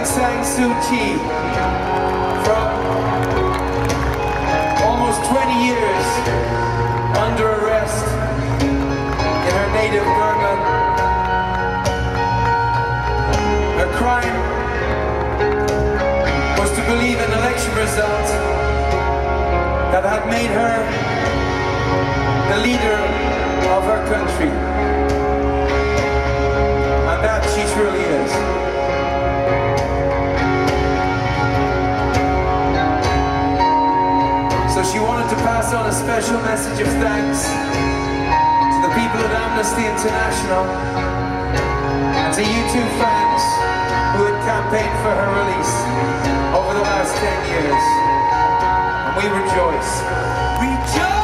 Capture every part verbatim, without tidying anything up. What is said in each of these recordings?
Aung San Suu Kyi from almost twenty years under arrest in her native Burma. Her crime was to believe an election result that had made her the leader of her country. And that she truly is. So she wanted to pass on a special message of thanks to the people of Amnesty International and to you two fans who had campaigned for her release over the last ten years. And we rejoice. Rejoice!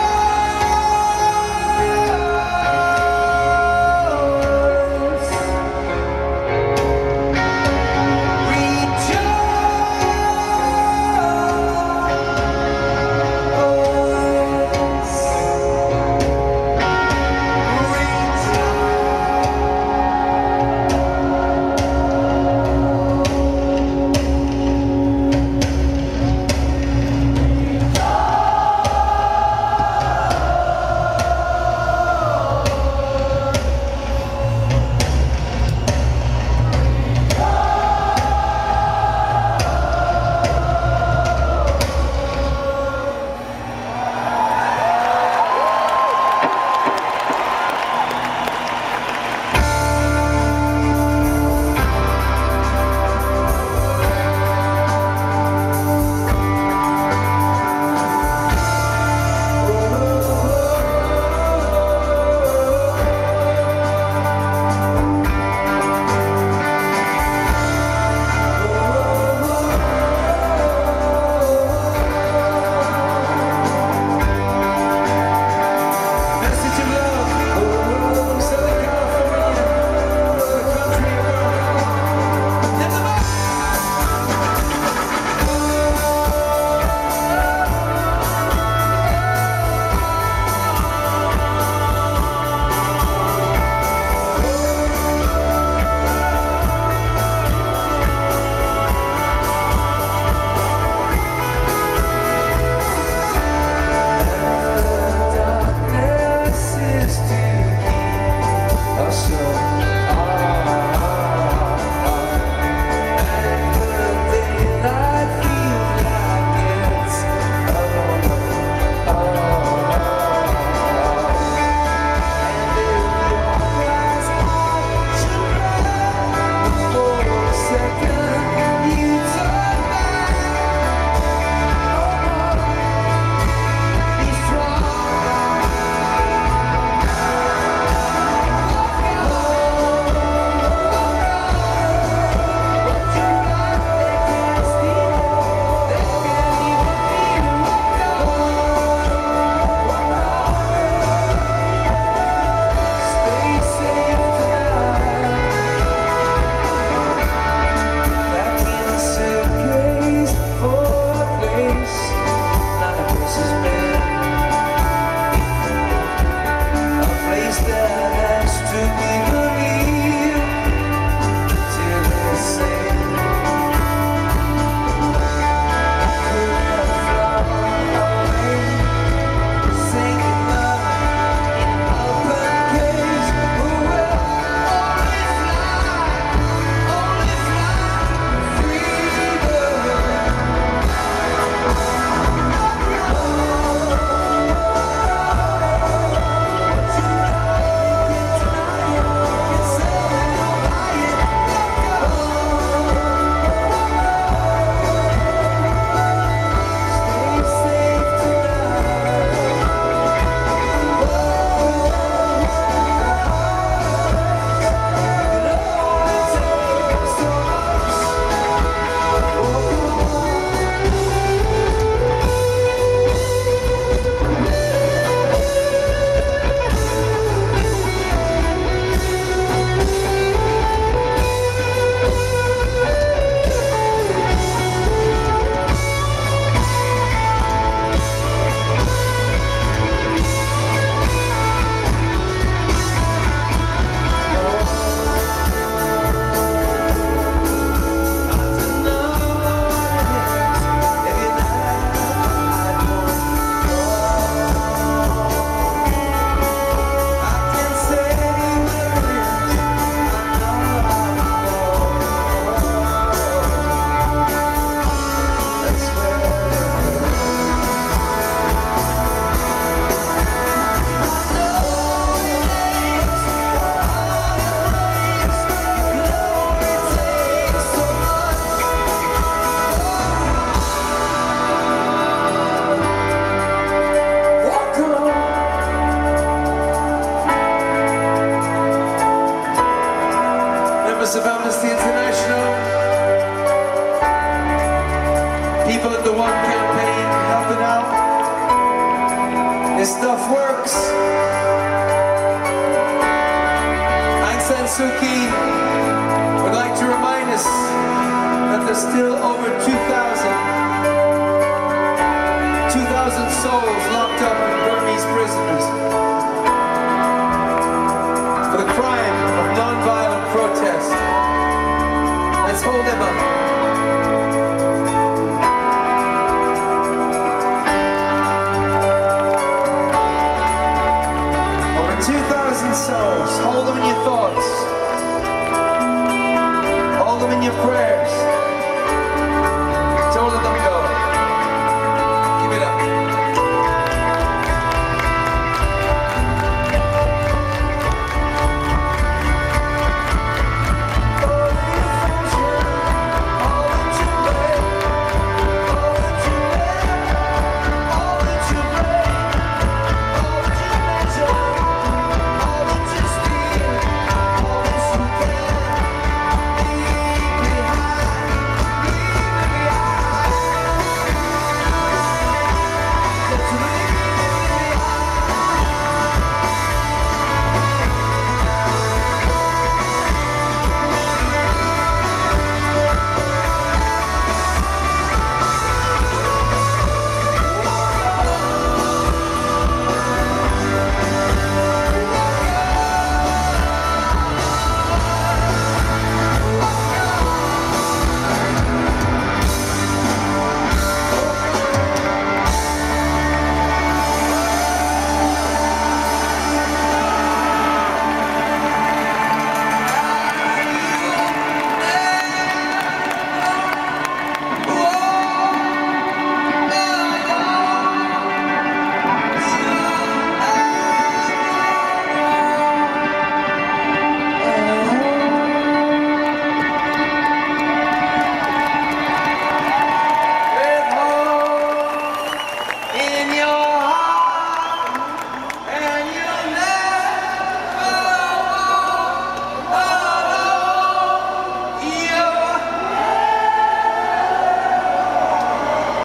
This stuff works. Aung San Suu Kyi would like to remind us that there's still over two thousand, two thousand souls locked